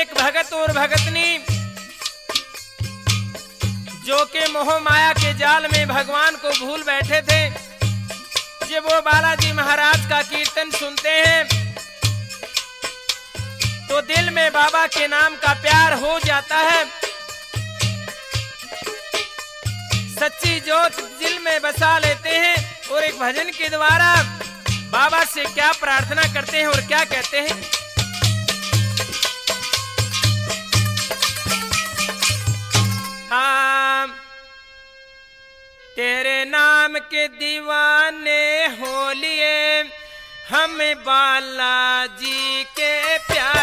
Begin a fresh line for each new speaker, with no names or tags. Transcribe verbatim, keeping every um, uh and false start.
एक भगत और भगतनी जो के मोह माया के जाल में भगवान को भूल बैठे थे, जब वो बालाजी महाराज का कीर्तन सुनते हैं तो दिल में बाबा के नाम का प्यार हो जाता है। सच्ची जोत दिल में बसा लेते हैं और एक भजन के द्वारा बाबा से क्या प्रार्थना करते हैं और क्या कहते हैं। हाँ, तेरे नाम के दीवाने हो लिए हम बालाजी के प्यार।